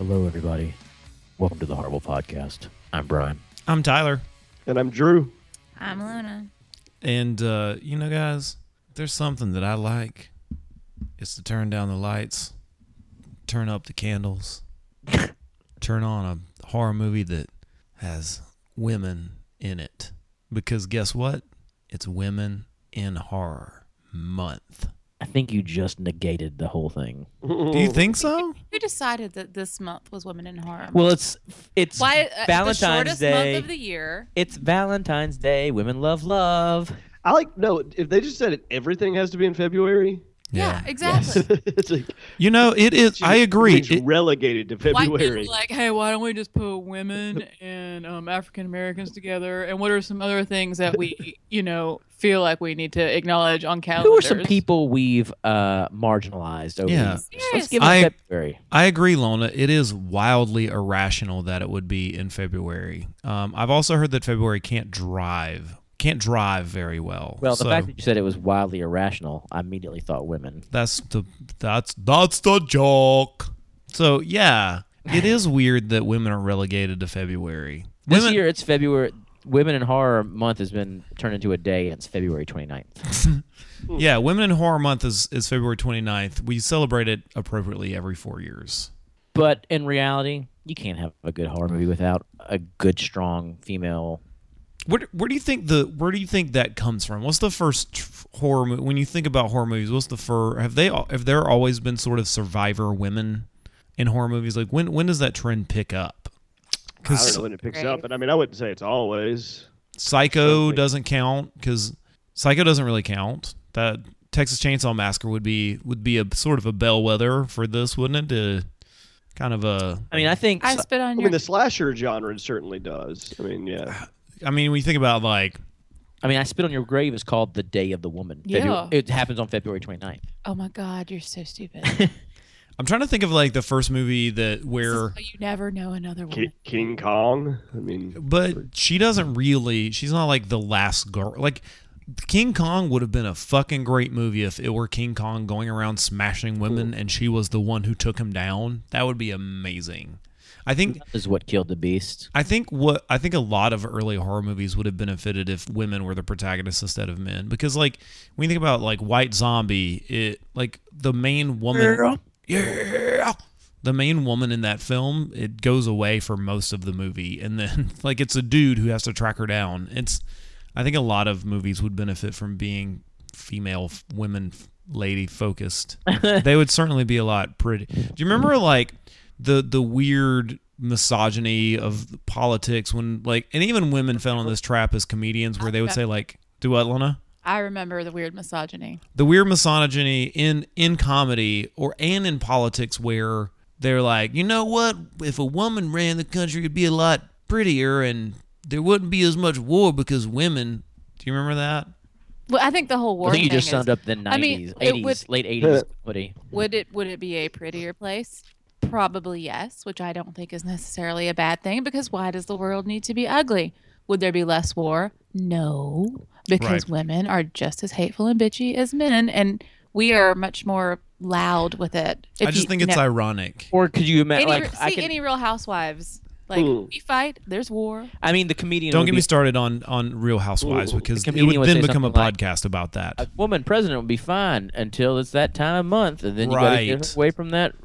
Hello, everybody. Welcome to the Horrible Podcast. I'm Brian. I'm Tyler. And I'm Drew. I'm Luna. And, guys, there's something that I like. It's to turn down the lights, turn up the candles, turn on a horror movie that has women in it. Because guess what? It's Women in Horror Month. I think you just negated the whole thing. Do you think so? Who decided that this month was Women in Horror? Well, it's Why, Valentine's the shortest Day. month of the year. It's Valentine's Day. Women love love. If they just said everything has to be in February. Yeah, exactly. It's like, It is. I agree. It's relegated to White February. people are like, hey, why don't we just put women and African Americans together? And what are some other things that we, feel like we need to acknowledge on calendars? Who are some people we've marginalized over Yeah. these? Let's give I- it February. I agree, Lona. It is wildly irrational that it would be in February. I've also heard that February can't drive very well. Well, the So fact that you said it was wildly irrational, I immediately thought women. that's the joke. So yeah, it is weird that women are relegated to February. This year, it's February. Women in Horror Month has been turned into a day, and it's February 29th. Yeah, Women in Horror Month is February 29th. We celebrate it appropriately every 4 years. But in reality, you can't have a good horror movie without a good, strong female. Where do you think that comes from? What's the first horror movie? When you think about horror movies, what's the first? Have there always been sort of survivor women in horror movies? Like when does that trend pick up? I don't know when it picks up, but I wouldn't say it's always. Psycho doesn't count because Psycho doesn't really count. That Texas Chainsaw Massacre would be a sort of a bellwether for this, wouldn't it? Kind of a. I mean, I think I spit on I your... mean, the slasher genre certainly does. I mean, yeah. I mean, when you think about like. I Spit on Your Grave is called The Day of the Woman. Yeah. It happens on February 29th. Oh, my God, you're so stupid. I'm trying to think of like the first movie where. You never know another woman. King Kong. I mean, But she doesn't really. She's not like the last girl. Like King Kong would have been a fucking great movie if it were King Kong going around smashing women and she was the one who took him down. That would be amazing. I think This is what killed the beast. I think a lot of early horror movies would have benefited if women were the protagonists instead of men. Because like when you think about like White Zombie, it like the main woman. Yeah. The main woman in that film, it goes away for most of the movie, and then like it's a dude who has to track her down. I think a lot of movies would benefit from being female women lady focused. They would certainly be a lot pretty. Do you remember like the weird misogyny of politics when like, and even women fell in this trap as comedians where they would say like, do what, Luna? I remember the weird misogyny. The weird misogyny in comedy and in politics where they're like, you know what? If a woman ran the country, it'd be a lot prettier and there wouldn't be as much war because women. Do you remember that? Well, I think the whole war I think you thing just summed up the 90s, 80s, late 80s comedy. Would it be a prettier place? Probably yes, which I don't think is necessarily a bad thing because why does the world need to be ugly? Would there be less war? No, because women are just as hateful and bitchy as men, and we are much more loud with it. I just think it's ironic. Or could you imagine? Any Real Housewives? Like we fight, there's war. I mean, the comedian. Don't get me started on Real Housewives because The it comedian would would then say become a something like, podcast about that. A woman president would be fine until it's that time of month, and then you got to get away from that.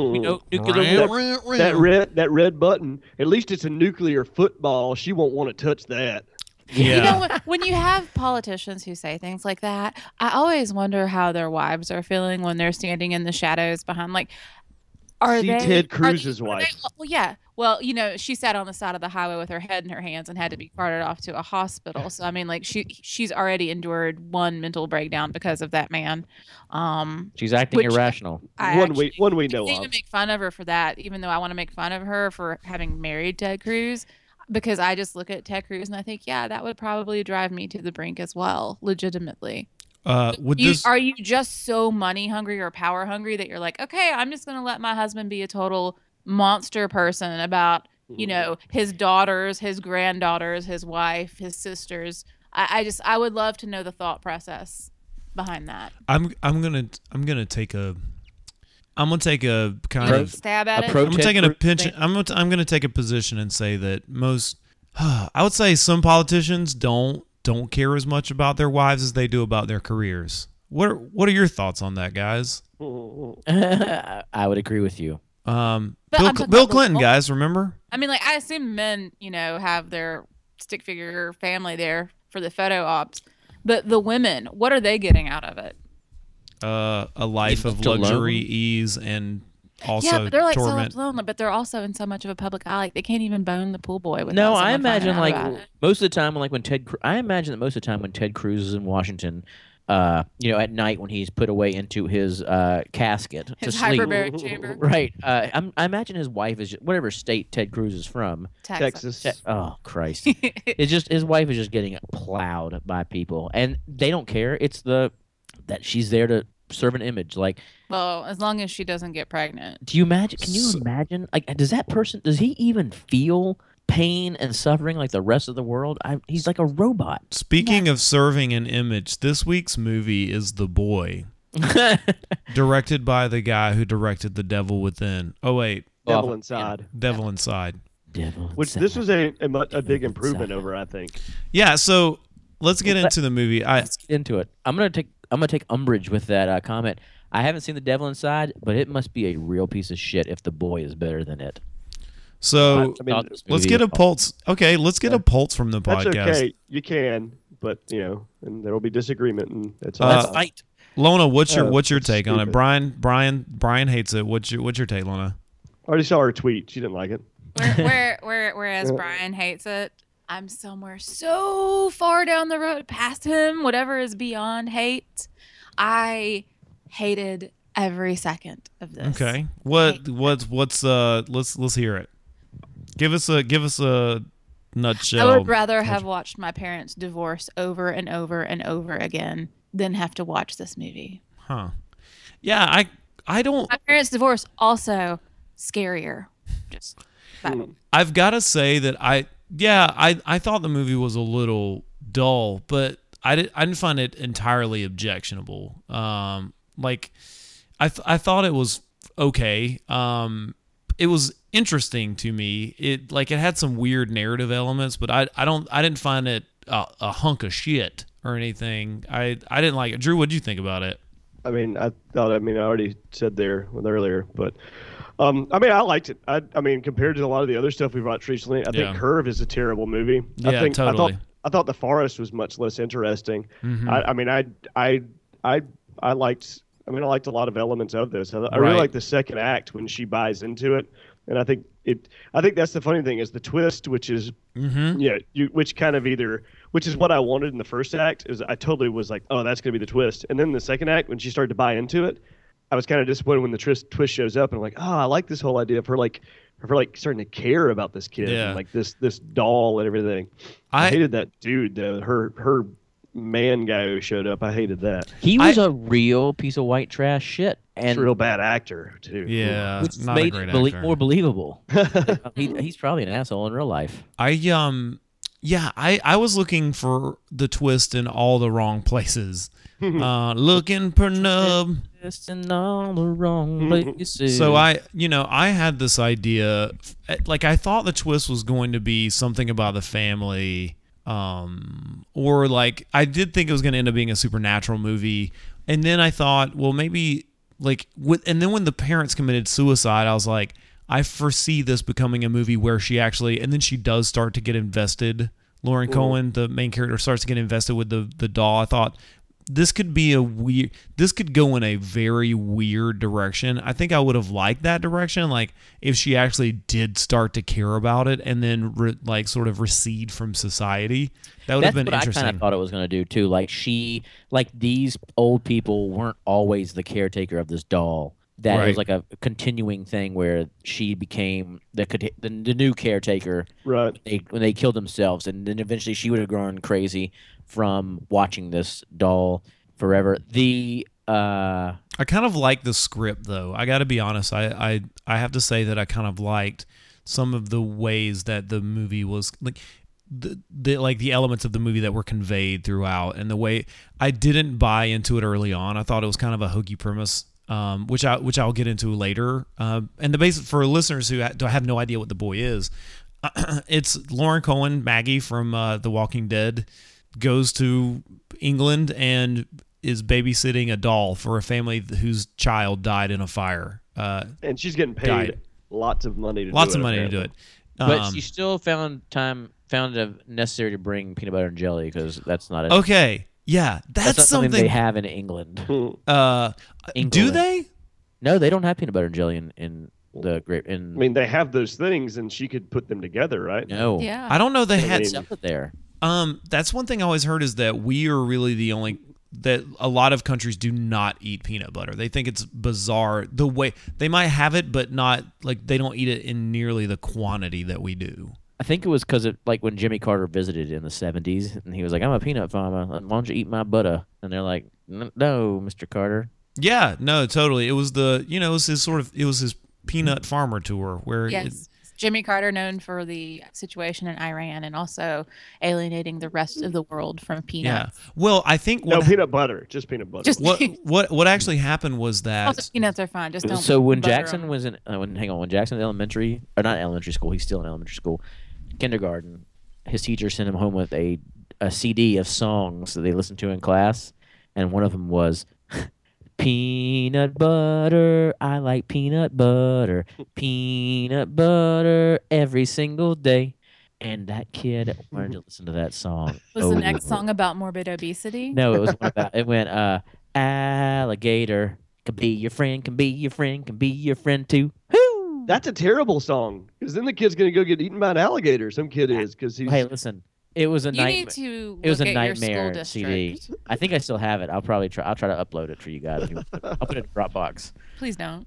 Nuclear war. that red button. At least it's a nuclear football. She won't want to touch that. Yeah. You know, when you have politicians who say things like that, I always wonder how their wives are feeling when they're standing in the shadows behind. Like, Ted Cruz's wife. Well, yeah. Well, she sat on the side of the highway with her head in her hands and had to be carted off to a hospital. So I mean, like she's already endured one mental breakdown because of that man. She's acting irrational. One we know I of. make fun of her for that, even though I want to make fun of her for having married Ted Cruz, because I just look at Ted Cruz and I think, yeah, that would probably drive me to the brink as well, legitimately. Are you just so money hungry or power hungry that you're like, okay, I'm just going to let my husband be a total monster person about, his daughters, his granddaughters, his wife, his sisters. I would love to know the thought process behind that. I'm gonna take a I'm gonna take a kind of stab at it. I'm taking a pinch. I'm gonna take a position and say that most, I would say some politicians don't care as much about their wives as they do about their careers. What are your thoughts on that, guys? I would agree with you. Bill Clinton, guys, remember? I mean, like, I assume men, have their stick figure family there for the photo ops, but the women, what are they getting out of it? A life of luxury, ease, and also but they're like torment. so lonely, but they're also in so much of a public eye. Like, they can't even bone the pool boy. No, I imagine most of the time, like when I imagine that most of the time when Ted Cruz is in Washington, at night when he's put away into his casket his to sleep, hyperbaric chamber. Right. I imagine his wife is whatever state Ted Cruz is from. Texas. Oh Christ! It's just his wife is just getting plowed by people, and they don't care. It's that she's there to serve an image. Like, well, as long as she doesn't get pregnant. Do you imagine? Can you imagine? Like, does he even feel pain and suffering like the rest of the world? He's like a robot. Speaking of serving an image, this week's movie is The Boy, directed by the guy who directed The Devil Within. Oh wait, Devil Inside. Devil Inside. Which this was a big improvement over, I think. Yeah. So let's get into the movie. Let's get into it. I'm gonna take umbrage with that comment. I haven't seen The Devil Inside, but it must be a real piece of shit if The Boy is better than it. So let's get a pulse. Okay, let's get a pulse from the podcast. That's okay. You can, but and there will be disagreement, and let's fight. Lona, what's your take on it? Brian hates it. What's your take, Lona? I already saw her tweet. She didn't like it. Whereas Brian hates it, I'm somewhere so far down the road past him. Whatever is beyond hate, I hated every second of this. Okay, let's hear it. Give us a nutshell. I would rather have watched my parents divorce over and over and over again than have to watch this movie. Huh? Yeah, I don't. My parents' divorce also scarier. Just I've got to say that I thought the movie was a little dull, but I didn't find it entirely objectionable. Like I thought it was okay. It was interesting to me. It had some weird narrative elements, but I didn't find it a hunk of shit or anything. I didn't like it. Drew, what'd you think about it? I already said there earlier, but I liked it. I mean, compared to a lot of the other stuff we've watched recently, I think Curve is a terrible movie. Yeah, totally. I thought The Forest was much less interesting. Mm-hmm. I liked a lot of elements of this. I really like the second act when she buys into it, and I think that's the funny thing is the twist, which is which is what I wanted in the first act. Is I totally was like, oh, that's gonna be the twist, and then the second act when she started to buy into it, I was kind of disappointed when the twist shows up, and I'm like, oh, I like this whole idea of her starting to care about this kid, and like this doll and everything. I hated that dude though. Her man guy who showed up. I hated that. He was a real piece of white trash shit, and he's a real bad actor too. Yeah, which not made a great actor. More believable. He's probably an asshole in real life. I was looking for the twist in all the wrong places. Looking for nub. In all the wrong places. So I had this idea, like I thought the twist was going to be something about the family, or like I did think it was going to end up being a supernatural movie, and then I thought, well, maybe and then when the parents committed suicide, I was like, I foresee this becoming a movie where she actually, and then she does start to get invested. Lauren Cohen, the main character, starts to get invested with the doll. I thought this could go in a very weird direction. I think I would have liked that direction, like if she actually did start to care about it and then sort of recede from society. That would have been interesting. I kind of thought it was going to do too. Like these old people weren't always the caretaker of this doll. That was like a continuing thing where she became the new caretaker. Right. When they killed themselves, and then eventually she would have grown crazy from watching this doll forever. I kind of like the script though. I got to be honest. I have to say that I kind of liked some of the ways that the movie was like the elements of the movie that were conveyed throughout, and the way I didn't buy into it early on. I thought it was kind of a hokey premise. which I'll get into later. And the basic for listeners who have no idea what The Boy is, it's Lauren Cohen, Maggie from The Walking Dead, goes to England and is babysitting a doll for a family whose child died in a fire. And she's getting paid lots of money to do it. But she still found it necessary to bring peanut butter and jelly because that's not okay. Yeah, that's not something they have in England. England. Do they? No, they don't have peanut butter and jelly in the grape. I mean, they have those things, and she could put them together, right? No. Yeah. I don't know they had separate there. That's one thing I always heard is that we are really the only that a lot of countries do not eat peanut butter. They think it's bizarre the way they might have it, but not like they don't eat it in nearly the quantity that we do. I think it was because like when Jimmy Carter visited in the 70s, and he was like, "I'm a peanut farmer. Why don't you eat my butter?" And they're like, "No, Mr. Carter." Yeah, no, totally. It was it was his peanut farmer tour where Jimmy Carter, known for the situation in Iran and also alienating the rest of the world from peanuts. Yeah. Well, I think peanut butter, just peanut butter. What actually happened was that also peanuts are fine. Just don't. So when Jackson was in when Jackson was in elementary or not elementary school, he's still in elementary school, kindergarten. His teacher sent him home with a CD of songs that they listened to in class, and one of them was. Peanut butter, I like peanut butter every single day. And that kid wanted to listen to that song. Was the next song about morbid obesity? No, it was it went, alligator, can be your friend, can be your friend, can be your friend too. Woo! That's a terrible song, because then the kid's going to go get eaten by an alligator. Some kid is, because he's... Hey, listen. It was a nightmare. It was a nightmare CD. I think I still have it. I'll try to upload it for you guys. I'll put it in Dropbox. Please don't.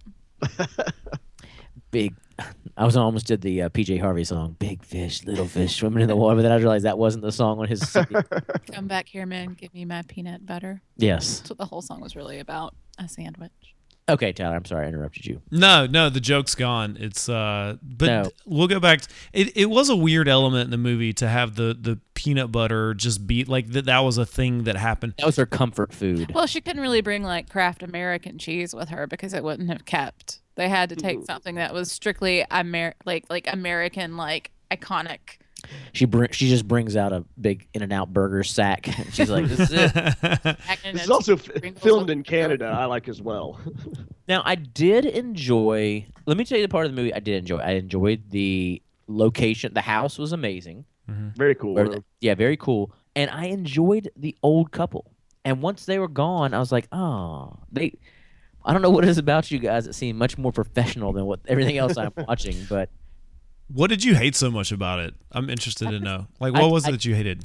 I almost did the PJ Harvey song, "Big Fish, Little Fish, Swimming in the Water," but then I realized that wasn't the song on his CD. Come back here, man. Give me my peanut butter. Yes. That's what the whole song was really about. A sandwich. Okay, Tyler, I'm sorry I interrupted you. No, the joke's gone. It's we'll go back. It was a weird element in the movie to have the peanut butter just be like that was a thing that happened. That was her comfort food. Well, she couldn't really bring like Kraft American cheese with her because it wouldn't have kept. They had to take something that was strictly American, like iconic. She just brings out a big In-N-Out burger sack, and she's like, "This is it." This is also filmed in Canada. I like as well. Now, I did enjoy. Let me tell you the part of the movie I did enjoy. I enjoyed the location. The house was amazing. Mm-hmm. Very cool. Very cool. And I enjoyed the old couple. And once they were gone, I was like, "Oh, they." I don't know what it is about you guys that seem much more professional than what everything else I'm watching, but. What did you hate so much about it? I'm interested to know. Like, what was it that you hated?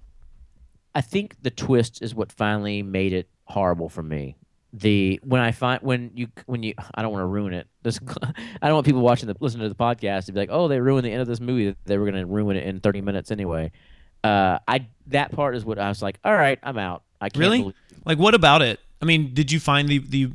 I think the twist is what finally made it horrible for me. I don't want to ruin it. I don't want people listening to the podcast to be like, "Oh, they ruined the end of this movie. They were going to ruin it in 30 minutes anyway." That part is what I was like, "All right, I'm out." I can't really? Like, what about it? I mean, did you find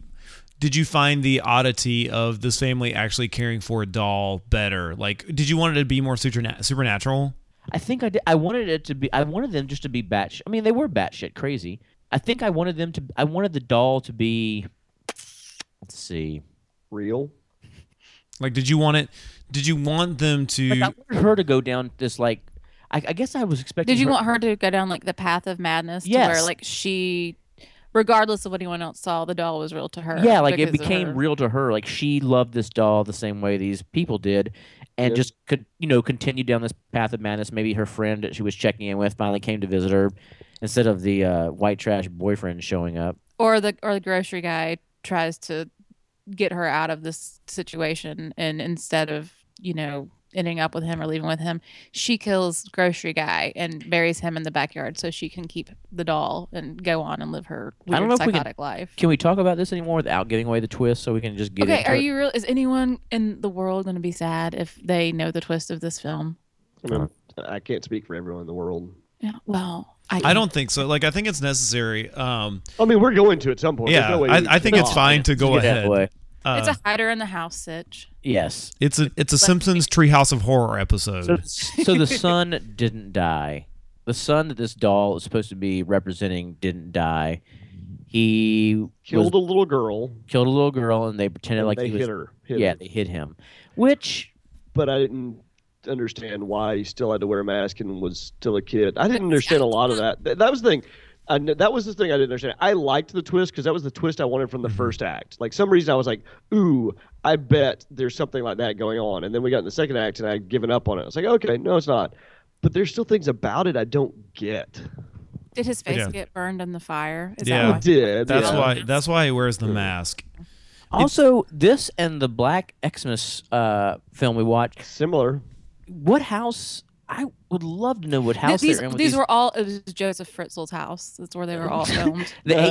the oddity of this family actually caring for a doll better? Like, did you want it to be more supernatural? I think I did. I wanted them just to be batshit. I mean, they were batshit crazy. I think I wanted the doll to be, let's see, real. Like, did you want them to? Like, I wanted her to go down this like. I guess I was expecting. Did you want her to go down like the path of madness? Yes. To where like she. Regardless of what anyone else saw, the doll was real to her. Yeah, like it became real to her. Like she loved this doll the same way these people did, and just could continue down this path of madness. Maybe her friend that she was checking in with finally came to visit her, instead of the white trash boyfriend showing up. Or the grocery guy tries to get her out of this situation, and instead of ending up with him or leaving with him, she kills grocery guy and buries him in the backyard so she can keep the doll and go on and live her weird psychotic life. Can we talk about this anymore without giving away the twist so we can just get into it? Okay, are you real? Is anyone in the world going to be sad if they know the twist of this film? I can't speak for everyone in the world. Yeah, well, I don't think so. Like, I think it's necessary. I mean, we're going to at some point. Yeah, I think it's fine to go ahead. It's a hider in the house sitch. Yes. It's a Simpsons Treehouse of Horror episode. So the son didn't die. The son that this doll is supposed to be representing didn't die. He killed a little girl. Killed a little girl, and they pretended like they he was. Hit her. They hit him. Which. But I didn't understand why he still had to wear a mask and was still a kid. I didn't understand a lot of that. That was the thing. That was the thing I didn't understand. I liked the twist because that was the twist I wanted from the first act. Like some reason I was like, ooh, I bet there's something like that going on. And then we got in the second act and I'd given up on it. I was like, okay, no, it's not. But there's still things about it I don't get. Did his face get burned in the fire? It did. That's why he wears the mask. Also, this and the Black Xmas film we watched. Similar. What house... I would love to know what house they're in. These were all. It was Joseph Fritzl's house. That's where they were all filmed. the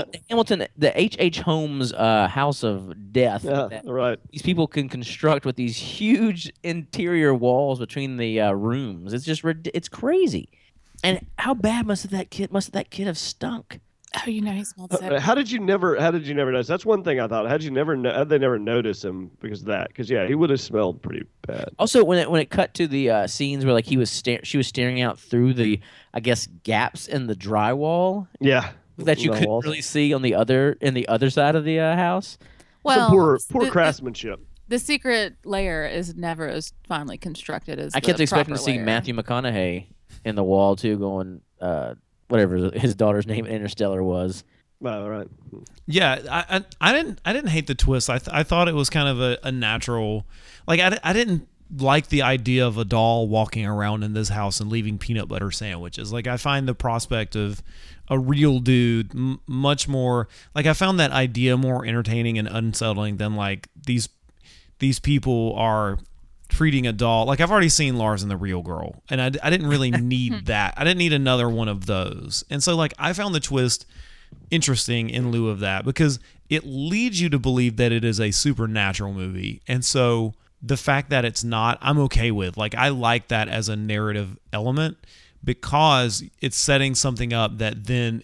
H.H. Holmes House of Death. Right. These people can construct with these huge interior walls between the rooms. It's just it's crazy. And how bad must that kid have stunk? Oh, he smelled sick. How did you never notice? That's one thing I thought. How'd they never notice him because of that? Because he would have smelled pretty bad. Also, when it cut to the scenes where like she was staring out through the, I guess, gaps in the drywall. Yeah. That you couldn't really see in the other side of the house. Well, some poor craftsmanship. The secret layer is never as finely constructed as I kept expecting to see Matthew McConaughey in the wall too, going. Whatever his daughter's name in Interstellar was. Oh, right. Yeah, I didn't hate the twist. I thought it was kind of a natural. Like I didn't like the idea of a doll walking around in this house and leaving peanut butter sandwiches. Like I find the prospect of a real dude much more. Like I found that idea more entertaining and unsettling than like these people are treating a doll. Like I've already seen Lars and the Real Girl, and I didn't really need that. I didn't need another one of those. And so like I found the twist interesting in lieu of that because it leads you to believe that it is a supernatural movie. And so the fact that it's not, I'm okay with. Like I like that as a narrative element because it's setting something up that then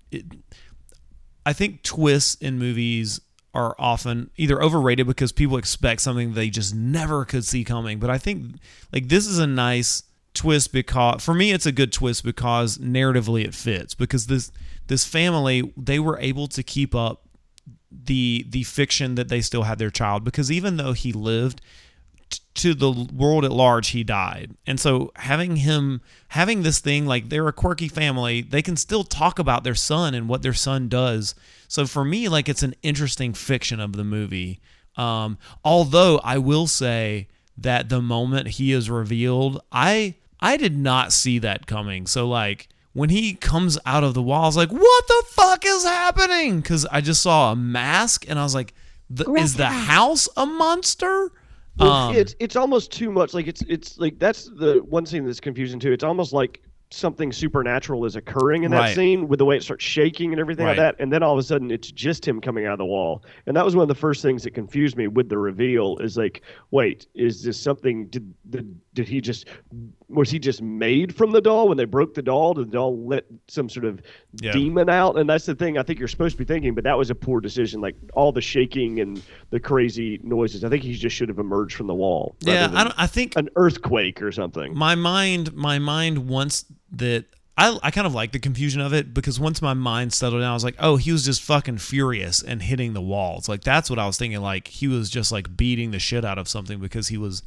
I think twists in movies are often either overrated because people expect something they just never could see coming. But I think like this is a nice twist because for me it's a good twist because narratively it fits because this family, they were able to keep up the fiction that they still had their child because even though he lived to the world at large, he died. And so having this thing, like they're a quirky family, they can still talk about their son and what their son does. So for me, like it's an interesting fiction of the movie. Although I will say that the moment he is revealed, I did not see that coming. So like when he comes out of the wall, I was like, what the fuck is happening? Because I just saw a mask and I was like, is the house a monster? Well, it's almost too much. Like it's like that's the one thing that's confusing too. It's almost like something supernatural is occurring in that scene with the way it starts shaking and everything like that, and then all of a sudden it's just him coming out of the wall. And that was one of the first things that confused me with the reveal. Is like, wait, is this something? Did he just was he just made from the doll when they broke the doll? Did the doll let some sort of demon out? And that's the thing I think you're supposed to be thinking, but that was a poor decision. Like all the shaking and the crazy noises. I think he just should have emerged from the wall. Yeah, I think an earthquake or something. My mind wants that. I kind of like the confusion of it because once my mind settled down, I was like, oh, he was just fucking furious and hitting the walls. Like that's what I was thinking. Like he was just like beating the shit out of something because he was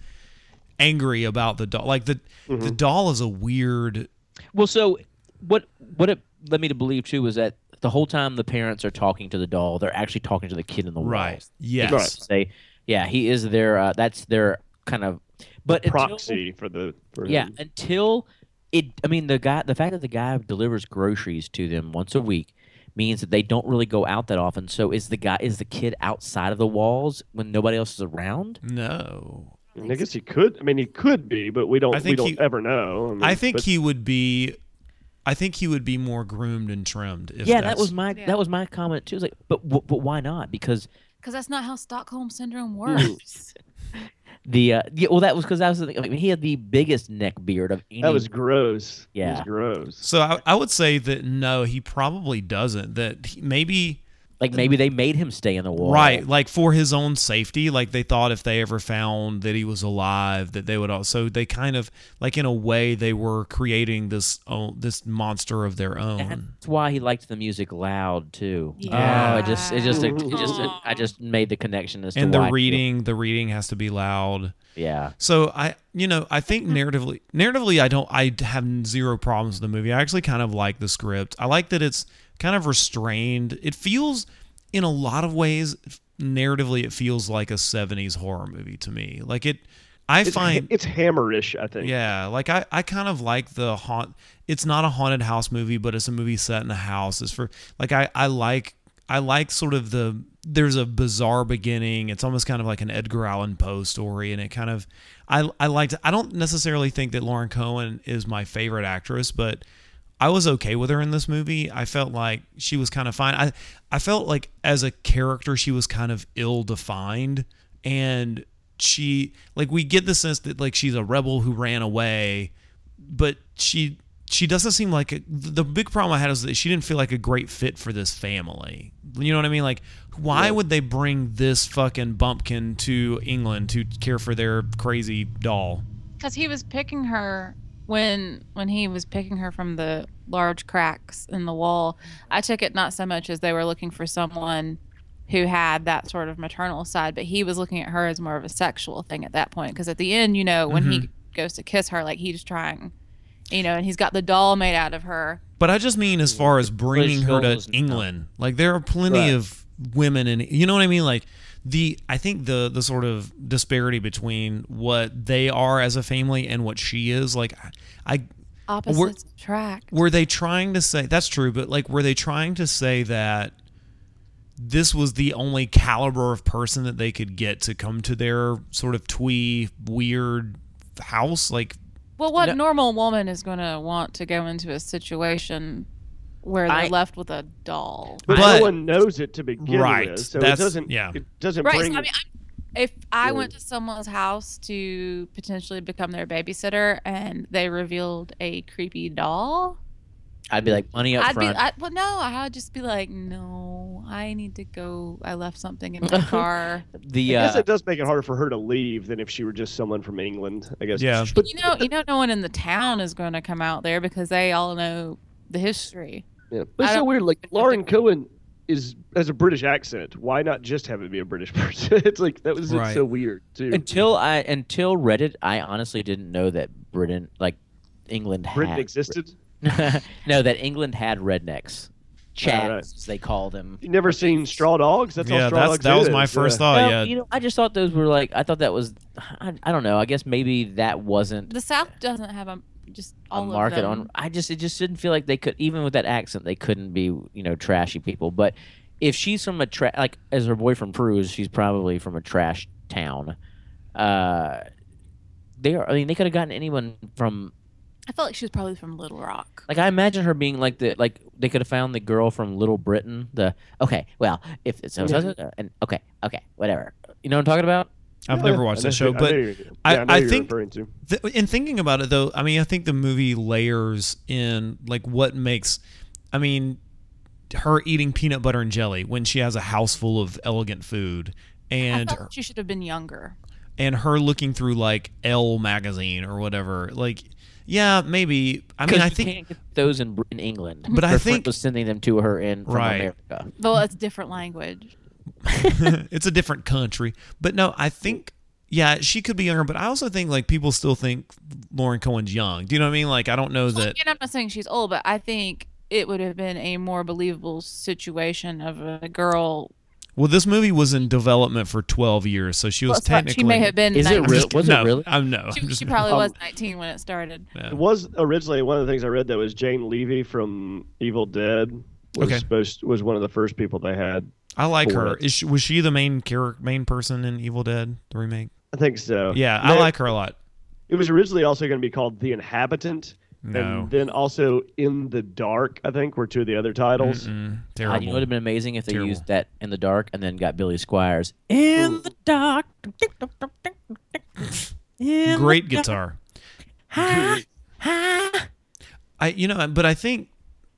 angry about the doll. Like the doll is a weird. Well, so what it led me to believe too was that the whole time the parents are talking to the doll, they're actually talking to the kid in the right. walls. Yes. Right. Say, yeah, he is their. That's their kind of. But proxy for him. Until it. I mean, the fact that the guy delivers groceries to them once a week means that they don't really go out that often. So is the kid outside of the walls when nobody else is around? No. I guess he could. I mean, he could be, but we don't ever know. I mean, I think he would be. I think he would be more groomed and trimmed. That was my comment too. It's like, but why not? Because that's not how Stockholm syndrome works. That was because I was thinking. I mean, he had the biggest neck beard of any. That was gross. Yeah, it was gross. So I would say that no, he probably doesn't. That maybe Like maybe they made him stay in the wall. Right, like for his own safety. Like they thought if they ever found that he was alive, that they would also. They kind of like in a way they were creating this monster of their own. That's why he liked the music loud too. Yeah. I just made the connection as to and why. The reading has to be loud. Yeah. So I think narratively, I have zero problems with the movie. I actually kind of like the script. I like that it's kind of restrained. It feels, in a lot of ways, narratively, it feels like a 70s horror movie to me. Like it's Hammerish, I think. Yeah, like I kind of like the it's not a haunted house movie, but it's a movie set in a house. It's for like I like sort of there's a bizarre beginning. It's almost kind of like an Edgar Allan Poe story, and it kind of I don't necessarily think that Lauren Cohan is my favorite actress, but I was okay with her in this movie. I felt like she was kind of fine. I felt like as a character she was kind of ill-defined, and she, like, we get the sense that like she's a rebel who ran away, but she doesn't seem like the big problem I had is that she didn't feel like a great fit for this family. You know what I mean? Like, why would they bring this fucking bumpkin to England to care for their crazy doll? Because he was picking her when he was picking her from the large cracks in the wall. I took it not so much as they were looking for someone who had that sort of maternal side, but he was looking at her as more of a sexual thing at that point. Because at the end, when he goes to kiss her, like he's trying, and he's got the doll made out of her. But I just mean as far as bringing her to England, like there are plenty of women in, you know what I mean? Like I think the sort of disparity between what they are as a family and what she is, like opposites attract. Were they trying to say, that's true, but like were they trying to say that this was the only caliber of person that they could get to come to their sort of twee weird house? Like, well, what normal woman is going to want to go into a situation where they're left with a doll? But no one knows it to begin with, so it doesn't. Yeah. It doesn't right. bring. So, if I went to someone's house to potentially become their babysitter and they revealed a creepy doll, I'd be like, money up front. I would just be like, no, I need to go. I left something in my car. I guess it does make it harder for her to leave than if she were just someone from England, I guess. Yeah. But no one in the town is going to come out there because they all know the history. Yeah. But it's so weird. Like, Lauren Cohan has a British accent. Why not just have it be a British person? It's like it's so weird too. Until Reddit, I honestly didn't know that England existed. No, that England had rednecks. Chads, as they call them. You never seen Straw Dogs? That's all Straw Dogs that was my first thought. Well, I just thought those were like, I thought that was, I don't know. I guess maybe that wasn't. The South doesn't have a market on. It just didn't feel like they could, even with that accent, they couldn't be, trashy people. But if she's from as her boyfriend proves, she's probably from a trash town. They could have gotten anyone from. I felt like she was probably from Little Rock. Like, I imagine her being like they could have found the girl from Little Britain. If it's and okay, whatever. You know what I'm talking about? I've never watched that show, but I think in thinking about it though, I mean, I think the movie layers in like what makes, I mean, her eating peanut butter and jelly when she has a house full of elegant food, and I thought she should have been younger. And her looking through like Elle magazine or whatever, like. Yeah, maybe. I mean, I think you can't get those in England. But her I think was sending them to her from America. Well, it's a different language. It's a different country. But no, I think she could be younger. But I also think like people still think Lauren Cohan's young. Do you know what I mean? Like I don't know that. And I'm not saying she's old, but I think it would have been a more believable situation of a girl. Well, this movie was in development for 12 years, so she was technically. She may have been. Is 19. It real? Was no, it really? No. She probably was 19 when it started. Yeah. It was originally one of the things I read that was Jane Levy from Evil Dead was one of the first people they had. I like her. Was she the main person in Evil Dead, the remake? I think so. Yeah, I like her a lot. It was originally also going to be called The Inhabitant. No. And then also In the Dark, I think, were two of the other titles. Terrible. You know, it would have been amazing if they used that In the Dark and then got Billy Squires. In the dark. Great guitar. But I think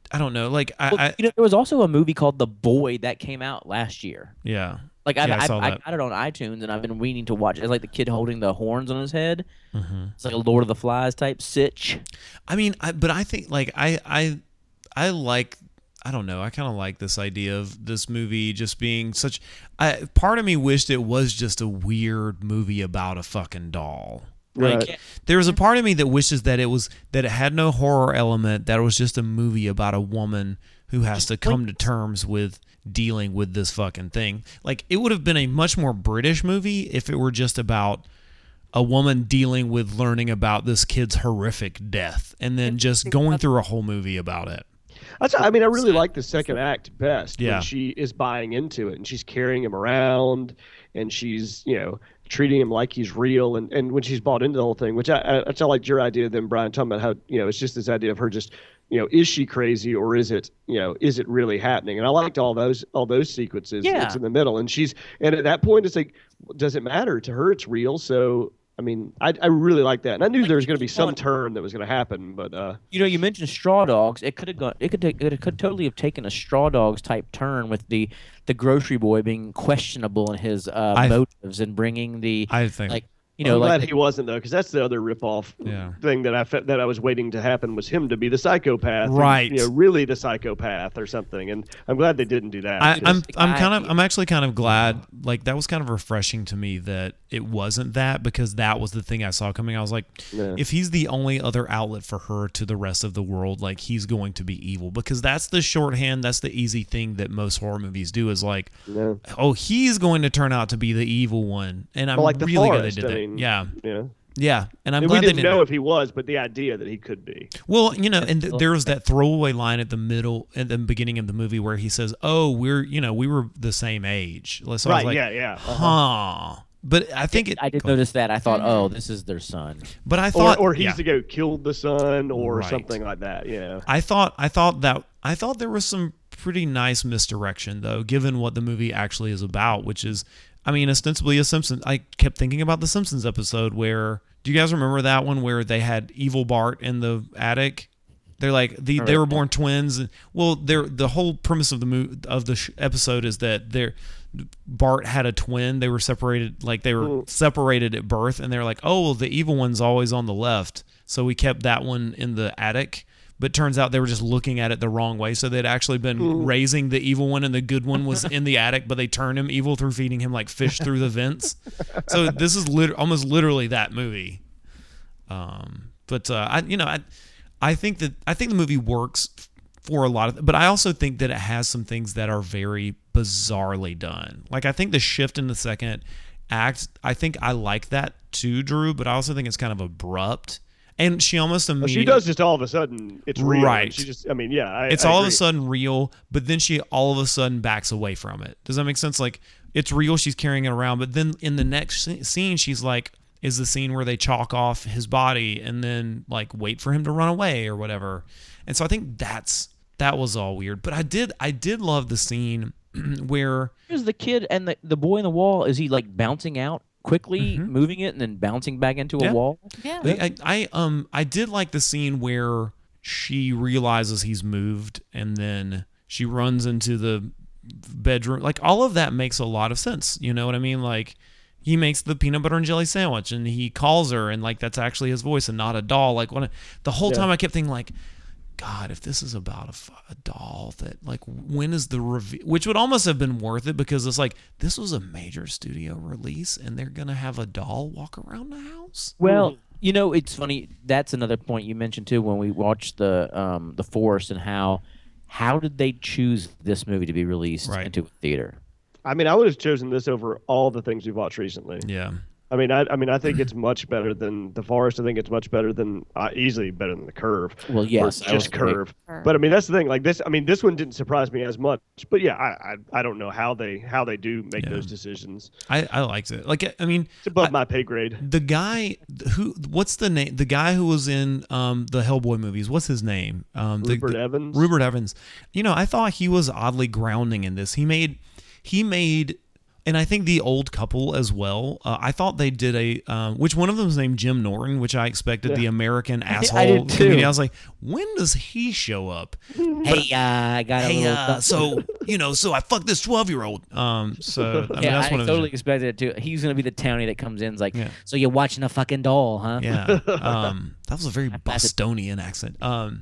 I don't know. Like there was also a movie called The Boy that came out last year. Yeah. Like I got it on iTunes, and I've been meaning to watch it. It's like the kid holding the horns on his head. Mm-hmm. It's like a Lord of the Flies type sitch. I mean, but I think like I like. I don't know. I kind of like this idea of this movie just being such. Part of me wished it was just a weird movie about a fucking doll. Like right. There's a part of me that wishes that it had no horror element. That it was just a movie about a woman who has to come to terms with dealing with this fucking thing. Like it would have been a much more British movie if it were just about a woman dealing with learning about this kid's horrific death and then just going through a whole movie about it. I mean, I really like the second act best when she is buying into it and she's carrying him around and she's, treating him like he's real. And when she's bought into the whole thing, which I liked your idea then, Brian, talking about how, it's just this idea of her just, is she crazy or is it really happening? And I liked all those sequences. Yeah. It's in the middle. And at that point, it's like, does it matter? To her, it's real. So, I mean, I really like that, and I knew there was going to be some turn that was going to happen, but you mentioned Straw Dogs. It could totally have taken a Straw Dogs type turn with the grocery boy being questionable in his motives and bringing the. I think I'm glad he wasn't though, because that's the other ripoff thing that I was waiting to happen was him to be the psychopath, right? And, really the psychopath or something. And I'm glad they didn't do that. I'm actually kind of glad. Like that was kind of refreshing to me that it wasn't that, because that was the thing I saw coming. I was like, if he's the only other outlet for her to the rest of the world, like he's going to be evil, because that's the shorthand. That's the easy thing that most horror movies do is like, oh, he's going to turn out to be the evil one, and I'm really glad they did that. Yeah, and I'm glad we didn't they know if he was, but the idea that he could be. Well, and there was that throwaway line at the beginning of the movie where he says, "Oh, we were the same age." So right? I was like, yeah. Huh. But I think I did notice that. I thought, oh, this is their son. But I thought, or he's to go killed the son, or something like that. Yeah. I thought there was some pretty nice misdirection though, given what the movie actually is about, which is. I mean, ostensibly a Simpsons. I kept thinking about the Simpsons episode where, do you guys remember that one where they had evil Bart in the attic? They're like they were born twins. Well, the whole premise of the episode is that Bart had a twin. They were separated, separated at birth, and they're like, oh, well, the evil one's always on the left, so we kept that one in the attic. But turns out they were just looking at it the wrong way. So they'd actually been raising the evil one, and the good one was in the attic, but they turned him evil through feeding him like fish through the vents. So this is almost literally that movie. I think the movie works for a lot of, but I also think that it has some things that are very bizarrely done. Like I think the shift in the second act, I think I like that too, Drew. But I also think it's kind of abrupt. And she almost immediately... she does just all of a sudden, it's real. Right. She just, I it's all of a sudden real, but then she all of a sudden backs away from it. Does that make sense? Like, it's real, she's carrying it around, but then in the next scene, she's like, is the scene where they chalk off his body and then, like, wait for him to run away or whatever. And so I think that was all weird. But I did love the scene where... Here's the kid and the boy in the wall. Is he, like, bouncing out? Quickly moving it and then bouncing back into a wall. Yeah. I did like the scene where she realizes he's moved and then she runs into the bedroom. Like all of that makes a lot of sense. You know what I mean? Like he makes the peanut butter and jelly sandwich and he calls her and like that's actually his voice and not a doll. Like the whole time I kept thinking like, God, if this is about a doll, that like when is the reveal? Which would almost have been worth it because it's like this was a major studio release and they're gonna have a doll walk around the house. Well, it's funny. That's another point you mentioned too when we watched the Force and how did they choose this movie to be released into a theater? I mean, I would have chosen this over all the things we've watched recently. Yeah. I think it's much better than The Forest. I think it's much better than easily better than The Curve. Well, yes, just Curve. But I mean, that's the thing. Like this, I mean, this one didn't surprise me as much. But yeah, I don't know how they do make those decisions. I liked it. Like I mean, it's above my pay grade. The guy what's the name? The guy who was in the Hellboy movies. What's his name? Rupert Evans. Rupert Evans. I thought he was oddly grounding in this. He made And I think the old couple as well. I thought they did which one of them was named Jim Norton, which I expected the American asshole. I did too. Comedian. I was like, when does he show up? Hey, I got a little. So I fucked this 12-year-old. So I mean, that's I one of totally expected it too. He's gonna be the townie that comes in, and is like, Yeah. so you're watching a fucking doll, huh? Yeah. That was a very Bostonian accent.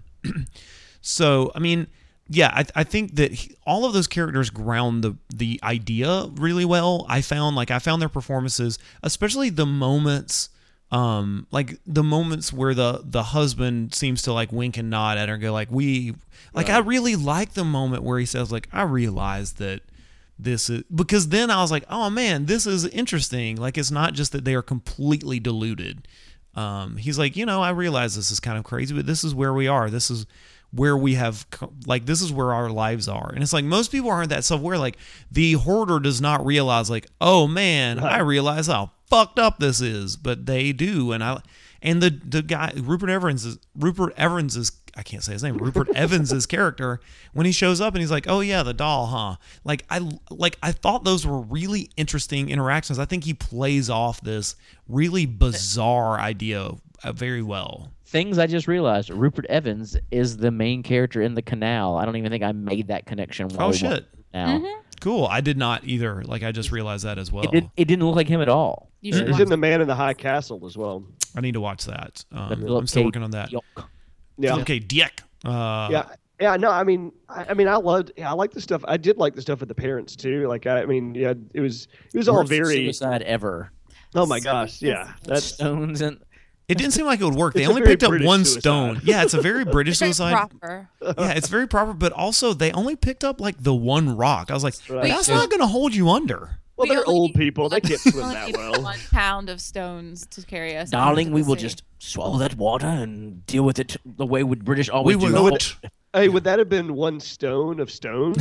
So I mean, yeah, I think that all of those characters ground the idea really well. I found their performances, especially the moments, like the moments where the husband seems to like wink and nod at her and go like, I really like the moment where he says like, I realized that this is, because then I was like, oh man, this is interesting. Like, it's not just that they are completely deluded. He's like, I realize this is kind of crazy, but this is where we are. This is where we have, like, this is where our lives are. And it's like, most people aren't that self-aware. Like, the hoarder does not realize, like, oh man, I realize how fucked up this is, but they do. And the guy, Rupert Evans is I can't say his name, Rupert Evans' character, when he shows up and he's like, oh yeah, the doll, huh? I thought those were really interesting interactions. I think he plays off this really bizarre idea very well. Things I just realized: Rupert Evans is the main character in The Canal. I don't even think I made that connection. Oh shit! Now, cool. I did not either. Like, I just realized that as well. It didn't look like him at all. He's in The Man in the High Castle as well. I need to watch that. I'm still working on that. Yeah. Okay, Dieck. Yeah. No, I mean, I like the stuff. I did like the stuff with the parents too. Like, it was all Worst very suicide ever. Oh my gosh, yeah. That's Stones and. It didn't seem like it would work. They It's only a very picked up British one suicide. stone. Yeah, it's a very British Very suicide. proper. Yeah, it's very proper, but also they only picked up like the one rock. I was like, Right. that's not going to hold you under. Well, they're old people. They can't swim only that need well. 1 pound of stones to carry us. Darling, into we the will sea. just swallow that water and deal with it the way we British always We do. will not. Hey, would that have been 1 stone of stones?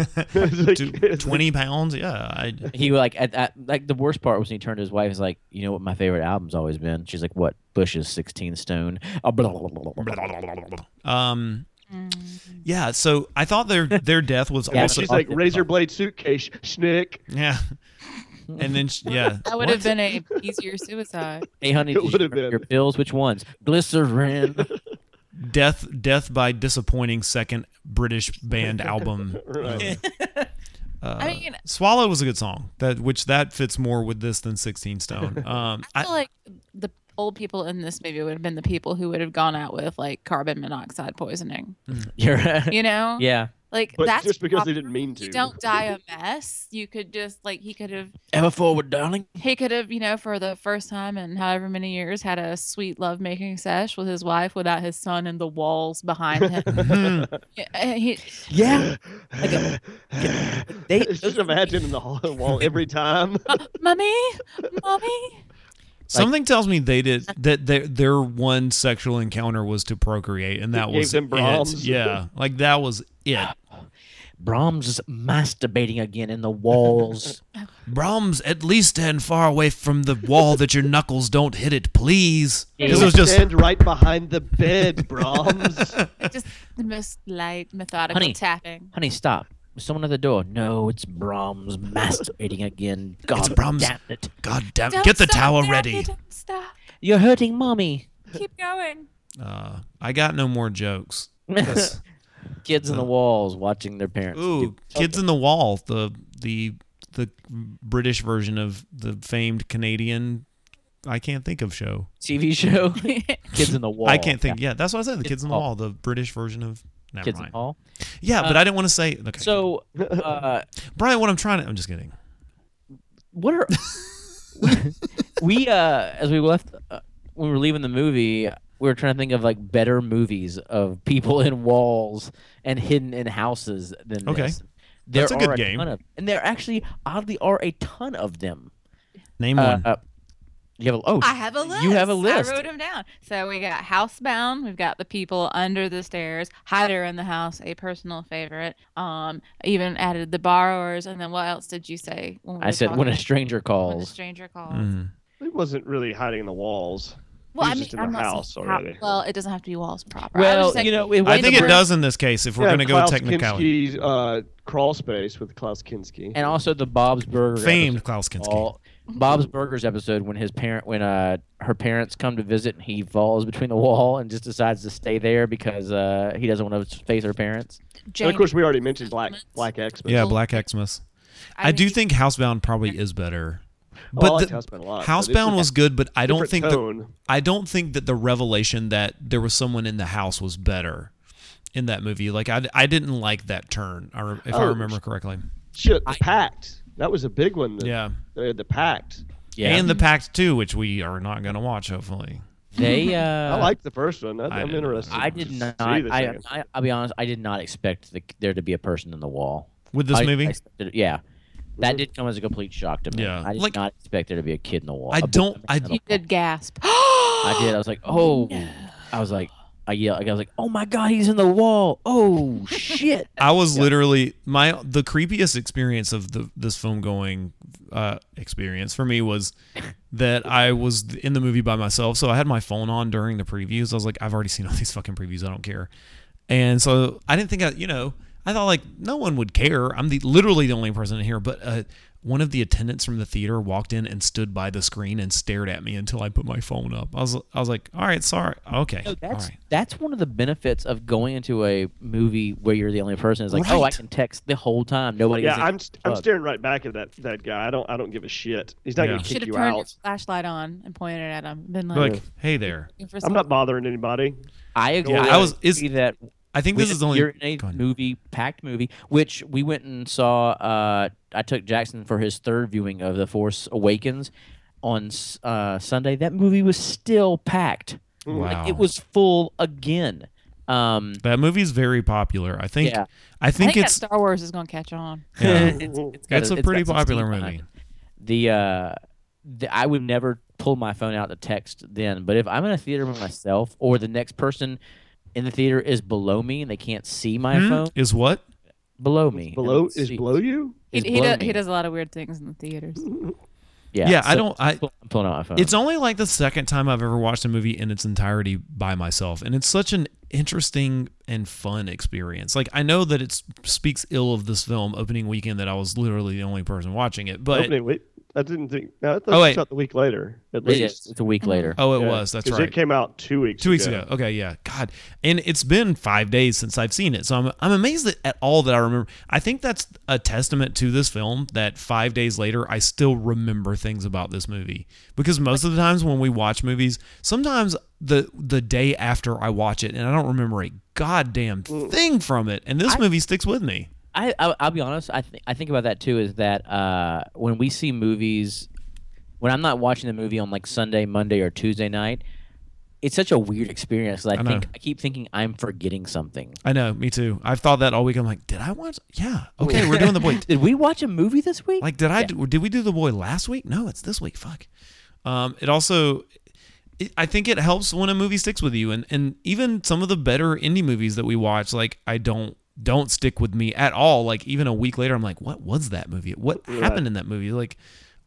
20 pounds? Yeah. He like like the worst part was when he turned to his wife. He's like, you know what my favorite album's always been. She's like, what? Bush's 16 Stone. Oh, blah, blah, blah, blah, blah. Yeah, so I thought their death was Yeah, also She's like razor blade suitcase, schnick. yeah. And then yeah, That would have been a easier suicide. Hey, honey, It did you would've remember been. your pills? Which ones? Glycerin. death by disappointing second British band album. Right. I mean, Swallow was a good song. That fits more with this than 16 Stone. I feel like the old people in this movie would have been the people who would have gone out with like carbon monoxide poisoning. You're right. You know? Yeah. Like But that's just because they proper. didn't mean to. You don't die a mess. You could just like he could have, Ever forward, darling. for the first time in however many years, had a sweet lovemaking sesh with his wife without his son in the walls behind him. Yeah. Just imagine in the wall every time. Mommy. Something tells me they did that. Their one sexual encounter was to procreate, and that Gave was them it. Brahms. Yeah, like that was it. Brahms is masturbating again in the walls. Brahms, at least stand far away from the wall that your knuckles don't hit it, please. Yeah. Because it was just Stand right behind the bed, Brahms. Just the most light, methodical Honey. tapping. Honey, stop. There's someone at the door. No, it's Brahms masturbating again. God It's Brahms. damn it. God damn. Don't Get the stop, towel Daddy, ready. Don't stop. You're hurting mommy. Keep going. I got no more jokes. That's- Kids in the walls watching their parents. Ooh, do Kids in the Wall, the British version of the famed Canadian, I can't think of show. TV show. Kids in the wall. I can't think. Yeah, that's what I said. The Kids in the Wall, the British version of. Never Kids in mind. the wall. Yeah, but I didn't want to say. Okay. So, Brian, what I'm trying to. I'm just kidding. what are we? As we left, when we were leaving the movie, we were trying to think of like better movies of people in walls and hidden in houses than Okay. this. That's a good are game. ton of, and there actually oddly are a ton of them. Name one. You have a, I have a list. You have a list. I wrote them down. So we got Housebound. We've got The People Under the Stairs. Hider in the House, a personal favorite. Even added The Borrowers. And then what else did you say? When we I were said talking? when a stranger When a calls. Stranger Calls. Mhm. It wasn't really hiding in the walls. Well, I mean, just in the house already. Well, it doesn't have to be Wallace proper. Well, I think it does in this case if we're going to go technicality. Kinski's crawl space with Klaus Kinski, and also the Bob's Burgers famed Klaus Kinski. Bob's Burgers episode when her parents come to visit and he falls between the wall and just decides to stay there because he doesn't want to face her parents. And of course, we already mentioned Black Xmas. Yeah, Black Xmas. I do think Housebound probably is better. But I like Housebound a lot. Housebound was good, but I don't think that the revelation that there was someone in the house was better in that movie. Like I didn't like that turn, if I remember correctly. Shit, the Pact. That was a big one. The Pact. Yeah, and the Pact 2, which we are not going to watch, hopefully. I liked the first one. I'm interested. I did not. I'll be honest. I did not expect there to be a person in the wall with this movie. That did come as a complete shock to me. Yeah. I did not expect there to be a kid in the wall. You did gasp. I did. I was like, oh. No. I was like, I yelled. I was like, oh my God, he's in the wall. Oh, shit. I was literally, the creepiest experience of this film going experience for me was that I was in the movie by myself. So I had my phone on during the previews. I was like, I've already seen all these fucking previews. I don't care. And so I didn't think I thought like no one would care. I'm literally the only person in here, but one of the attendants from the theater walked in and stood by the screen and stared at me until I put my phone up. I was like, all right, sorry, okay. No, that's one of the benefits of going into a movie where you're the only person. Is like, I can text the whole time. Nobody. Yeah, I'm staring right back at that guy. I don't give a shit. He's not gonna kick you out. Should have turned your flashlight on and pointed it at him. Been like, hey there. I'm not bothering anybody. I agree. I think this is the only packed movie, which we went and saw. I took Jackson for his third viewing of The Force Awakens on Sunday. That movie was still packed. Wow. Like, it was full again. That movie's very popular. I think that Star Wars is going to catch on. Yeah. it's a pretty popular movie. I would never pull my phone out to text then, but if I'm in a theater by myself or the next person in the theater is below me and they can't see my phone. Is what? Below me. Below you? He does a lot of weird things in the theaters. Yeah, I'm pulling out my phone. It's only like the second time I've ever watched a movie in its entirety by myself, and it's such an interesting and fun experience. Like I know that it speaks ill of this film opening weekend that I was literally the only person watching it, but I didn't think. No, I thought it was the week later. At least it's a week later. Oh, it was. That's right. It came out 2 weeks. 2 weeks ago. Okay, yeah. God, and it's been 5 days since I've seen it, so I'm amazed at all that I remember. I think that's a testament to this film that 5 days later I still remember things about this movie, because most of the times when we watch movies, sometimes the day after I watch it and I don't remember a goddamn thing from it, and this movie sticks with me. I'll be honest. I think about that too. Is that when we see movies, when I'm not watching the movie on like Sunday, Monday, or Tuesday night, it's such a weird experience. I keep thinking I'm forgetting something. I know, me too. I've thought that all week. I'm like, did I watch? Yeah, okay, we're doing The Boy. Did we watch a movie this week? Like, did we do The Boy last week? No, it's this week. Fuck. It also. I think it helps when a movie sticks with you, and even some of the better indie movies that we watch, like I don't stick with me at all. Like even a week later, I'm like, what was that movie? What happened in that movie? Like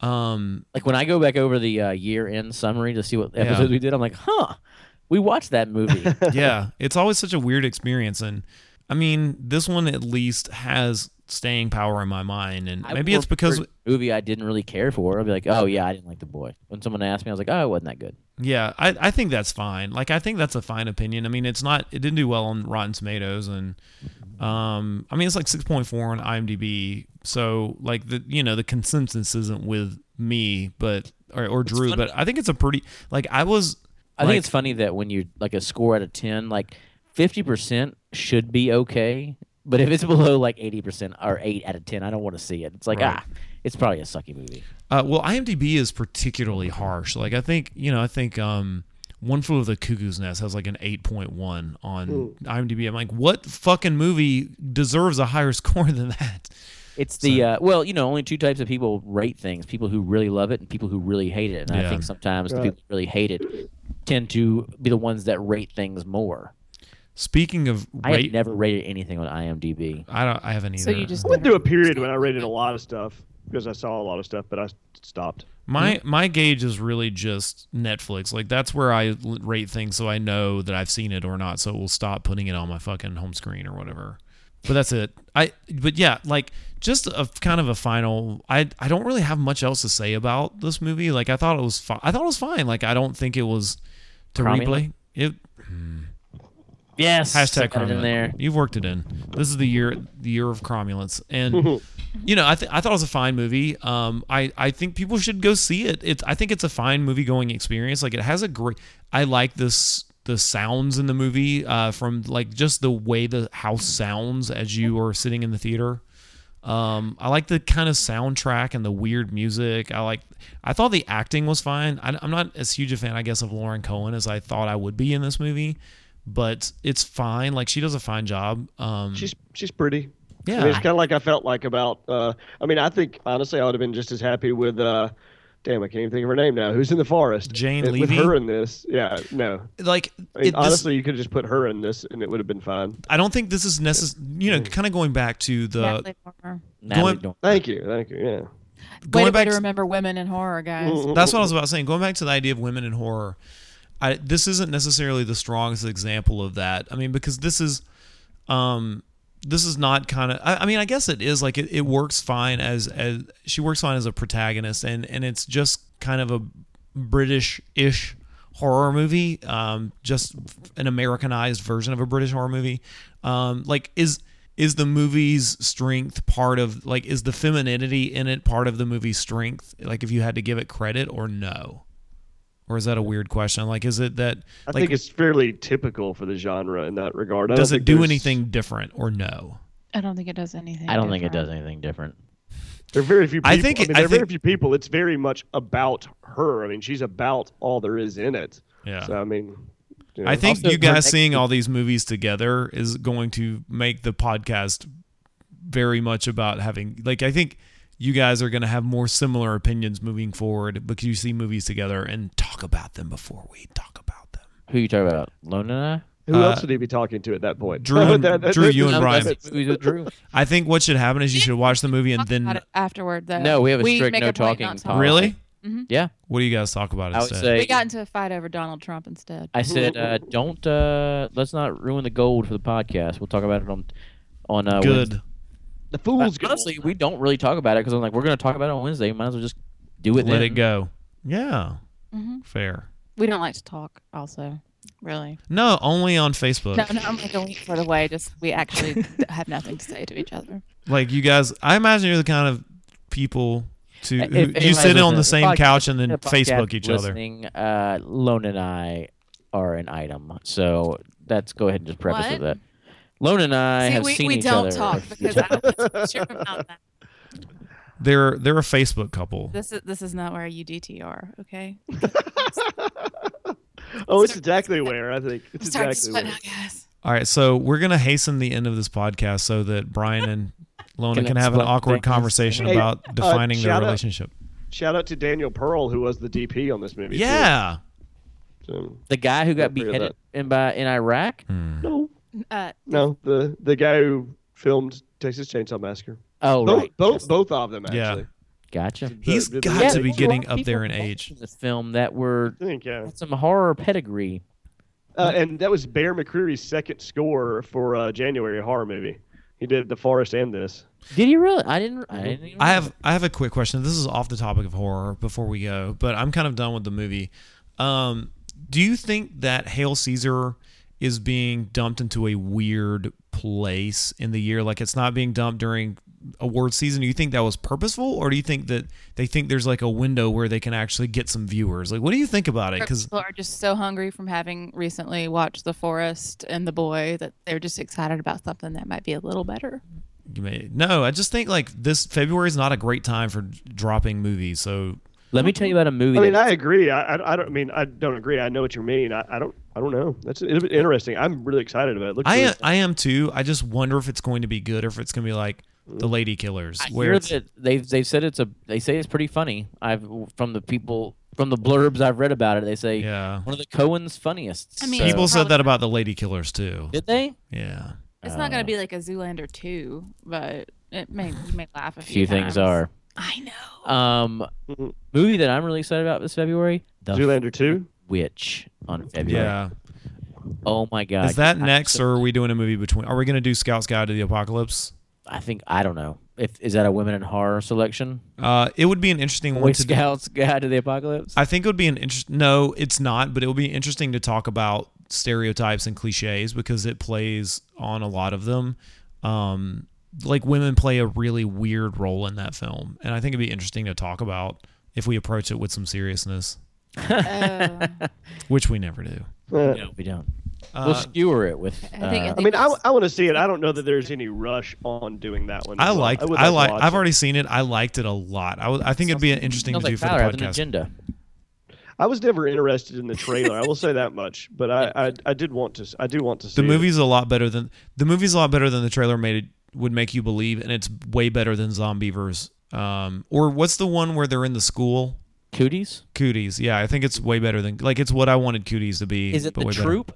when I go back over the year-end summary to see what episodes we did, I'm like, we watched that movie. Yeah, it's always such a weird experience, and I mean, this one at least has staying power in my mind, and maybe it's because movie I didn't really care for. I'll be like, oh yeah, I didn't like The Boy. When someone asked me, I was like, oh, it wasn't that good. Yeah, I think that's fine. Like I think that's a fine opinion. I mean, it didn't do well on Rotten Tomatoes, and I mean it's like 6.4 on IMDb. So like the consensus isn't with me, but or Drew, but I think it's a pretty I think it's funny that when you like a score out of 10, like 50% should be okay. But if it's below like 80% or 8 out of 10, I don't want to see it. It's like, it's probably a sucky movie. Well, IMDb is particularly harsh. Like I think One Flew Over the Cuckoo's Nest has like an 8.1 on IMDb. I'm like, what fucking movie deserves a higher score than that? It's only two types of people rate things: people who really love it and people who really hate it. And I think sometimes the people who really hate it tend to be the ones that rate things more. Speaking of, I have never rated anything on IMDb. I haven't either. So you just went through a period when I rated a lot of stuff because I saw a lot of stuff, but I stopped. My gauge is really just Netflix. Like that's where I rate things, so I know that I've seen it or not. So it will stop putting it on my fucking home screen or whatever. But that's it. But yeah, like just a kind of a final. I don't really have much else to say about this movie. Like I thought it was fine. I thought it was fine. Like I don't think it was to replay it. Yes. Hashtag cromulent. In there. You've worked it in. This is the year of cromulence, and I thought it was a fine movie. I think people should go see it. I think it's a fine movie going experience. Like it has a great. I like the sounds in the movie from like just the way the house sounds as you are sitting in the theater. I like the kind of soundtrack and the weird music. I thought the acting was fine. I'm not as huge a fan, I guess, of Lauren Cohan as I thought I would be in this movie. But it's fine. Like she does a fine job. She's pretty. Yeah, I mean, it's kind of like I felt like about. I think honestly, I would have been just as happy with. Damn, I can't even think of her name now. Who's in the forest? Jane Levy. With her in this, yeah, no. Like honestly, you could have just put her in this, and it would have been fine. I don't think this is necessary. Kind of going back to the. Thank you. Yeah. Going back to remember women in horror, guys. That's what I was about saying. Going back to the idea of women in horror. This isn't necessarily the strongest example of that. I mean, because this is not kind of. I guess it is like it works fine as she works fine as a protagonist, and it's just kind of a British-ish horror movie, just an Americanized version of a British horror movie. Is the movie's strength part of is the femininity in it part of the movie's strength? Like, if you had to give it credit, or no? Or is that a weird question? Like, is it that... I think it's fairly typical for the genre in that regard. Does it do anything different or no? I don't think it does anything I don't think it does anything different. There are very few people. There are very few people. It's very much about her. I mean, she's about all there is in it. Yeah. So, I mean... I think you guys seeing all these movies together is going to make the podcast very much about having... Like, I think... You guys are going to have more similar opinions moving forward because you see movies together and talk about them before we talk about them. Who are you talking about? Lone and I? Who else would he be talking to at that point? Drew, you and Brian. Drew. I think what should happen is you should watch the movie and then... Afterward, though. No, we have a strict no talking policy. Really? Mm-hmm. Yeah. What do you guys talk about instead? We got into a fight over Donald Trump instead. I said, let's not ruin the gold for the podcast. We'll talk about it on Good. Wednesday. The fool's honestly, we don't really talk about it because I'm like, we're going to talk about it on Wednesday. Might as well just do it. Let it go. Yeah. Mm-hmm. Fair. We don't like to talk, also. Really. No, only on Facebook. No, I'm like a week for the way. Just we actually have nothing to say to each other. Like you guys, I imagine you're the kind of people you sit on the same couch and then Facebook each other. Lone and I are an item, so let's go ahead and just preface with that. Lone and I have seen each other. We don't talk because I wasn't sure about that. They're a Facebook couple. This is not where you DTR, okay? It's exactly where I think it's exactly where. All right, so we're gonna hasten the end of this podcast so that Brian and Lona can have an awkward conversation about defining their relationship. Shout out to Daniel Pearl, who was the DP on this movie. Yeah, so, the guy who got beheaded in Iraq. No. No, the guy who filmed Texas Chainsaw Massacre. Oh, right. Both of them, actually. Yeah. Gotcha. He's got to be getting up there in age. This film that had some horror pedigree. And that was Bear McCreary's second score for a January horror movie. He did The Forest and this. Did he really? I didn't even I have a quick question. This is off the topic of horror before we go, but I'm kind of done with the movie. Do you think that Hail Caesar is being dumped into a weird place in the year? Like it's not being dumped during award season? Do you think that was purposeful, or do you think that they think there's like a window where they can actually get some viewers? Like, what do you think about it? Because people are just so hungry from having recently watched The Forest and The Boy that they're just excited about something that might be a little better. No, I just think like this February is not a great time for dropping movies. So let me tell you about a movie. I mean, I agree. I don't agree. I know what you mean. I don't know. That's interesting. I'm really excited about it. I am too. I just wonder if it's going to be good or if it's going to be like The Lady Killers. I hear that they've said they say it's pretty funny. From the blurbs I've read about it, they say one of the Coen's funniest. I mean, people said that about The Lady Killers too. Did they? Yeah. It's not going to be like a Zoolander 2, but you may laugh a few times. things are. I know. Movie that I'm really excited about this February, Zoolander 2? Witch on February. Yeah. Oh my God. Is that next, or are we doing a movie between? Are we going to do Scout's Guide to the Apocalypse? I don't know. Is that a women in horror selection? It would be an interesting Boy one to Scouts Guide to the Apocalypse. I think it would be an No, it's not. But it would be interesting to talk about stereotypes and cliches because it plays on a lot of them. Like women play a really weird role in that film, and I think it'd be interesting to talk about if we approach it with some seriousness, which we never do. No, we don't. We'll skewer it with. I want to see it. I don't know that there's any rush on doing that one. I've already seen it. I liked it a lot. I think it'd be interesting to do for the podcast. An agenda. I was never interested in the trailer. I will say that much, but I do want to see the movie's a lot better than the trailer would make you believe, and it's way better than Zombievers. Or what's the one where they're in the school? Cooties. Yeah, I think it's way better than it's what I wanted Cooties to be. Is it The Troop?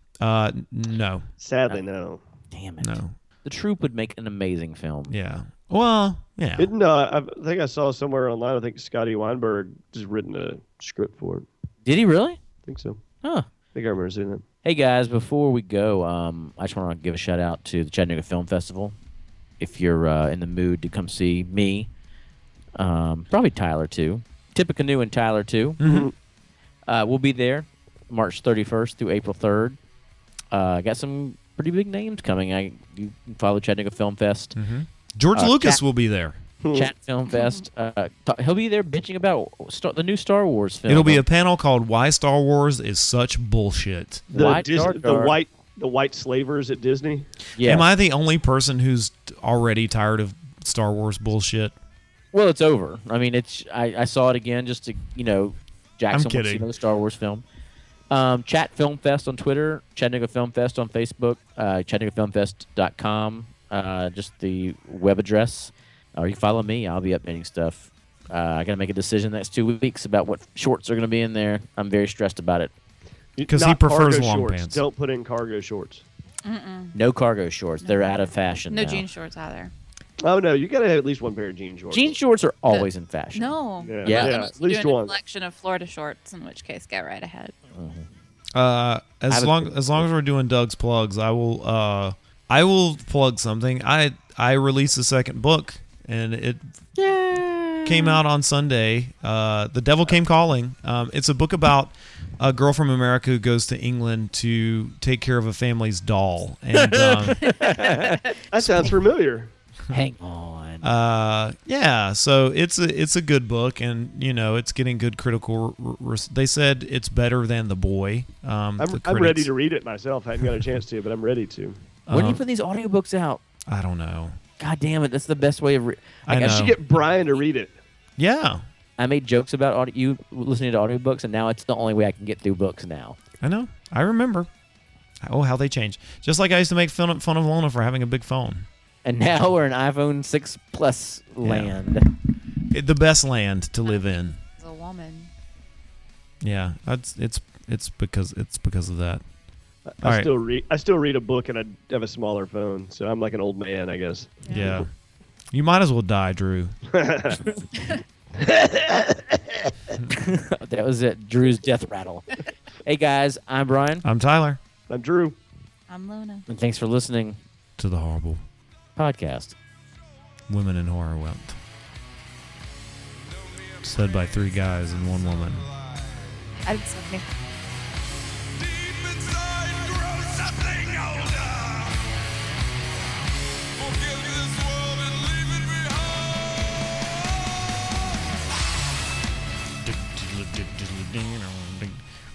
No. Sadly, no. Damn it. No. The Troop would make an amazing film. Yeah. Well, yeah. I think I saw somewhere online. I think Scotty Weinberg has written a script for it. Did he really? I think so. Huh. I think I remember seeing that. Hey guys, before we go, I just want to give a shout out to the Chattanooga Film Festival. If you're in the mood to come see me, probably Tyler too. Tippecanoe and Tyler too. Mm-hmm. We'll be there March 31st through April 3rd. Got some pretty big names coming. You can follow Chattanooga Film Fest. Mm-hmm. George Lucas will be there. Chat Film Fest. He'll be there bitching about the new Star Wars film. It'll be a panel called "Why Star Wars is Such Bullshit." The white slavers at Disney. Yeah. Am I the only person who's already tired of Star Wars bullshit? Well, it's over. I mean, I saw it again just to Jackson wants to see the Star Wars film. Chat Film Fest on Twitter, Chattanooga Film Fest on Facebook, ChattanoogaFilmFest.com, just the web address. Or you can follow me. I'll be updating stuff. I got to make a decision next 2 weeks about what shorts are going to be in there. I'm very stressed about it. Because he prefers long shorts. pants. Don't put in cargo shorts. No cargo shorts. They're out of fashion No now. jean shorts either. Oh, no. You got to have at least one pair of jean shorts. Jean shorts are always in fashion. No. Yeah. At least doing one. A collection of Florida shorts, in which case, go right ahead. As long as we're doing Doug's plugs, I will plug something. I released a second book, and it came out on Sunday. The Devil Came Calling. It's a book about a girl from America who goes to England to take care of a family's doll. And that sounds familiar. Hang on. Yeah. So it's a good book, and it's getting good critical. They said it's better than The Boy. I'm ready to read it myself. I haven't got a chance to, but I'm ready to. When do you put these audiobooks out? I don't know. God damn it! That's the best way of. I should get Brian to read it. Yeah. I made jokes about you listening to audiobooks, and now it's the only way I can get through books now. I know. I remember. Oh, how they changed. Just like I used to make fun of Lona for having a big phone. And now we're in iPhone 6 Plus land. The best land to live in. As a woman. Yeah, it's because of that. I still read a book, and I have a smaller phone, so I'm like an old man, I guess. Yeah. You might as well die, Drew. That was it. Drew's death rattle. Hey guys, I'm Brian. I'm Tyler. I'm Drew. I'm Lona. And thanks for listening to the Horrible Podcast. Women in Horror Welt. Said by 3 guys and 1 woman. I didn't say anything.